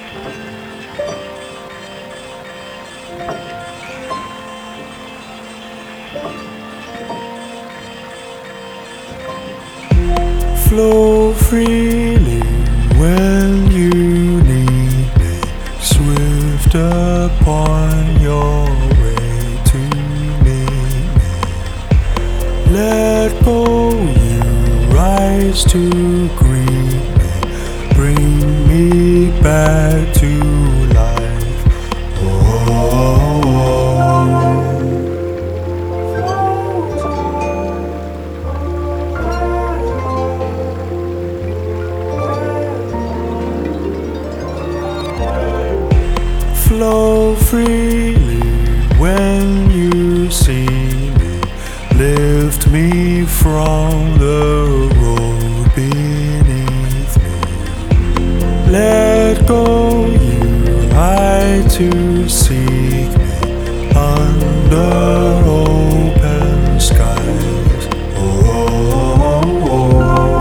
Flow freely when you need me, swift upon your way to meet me. Let go, you rise to greet me, bring me back to life. Oh. Flow freely when you see me, lift me from the road beneath me. Let go, you hide to seek me under open skies. Oh, oh, oh.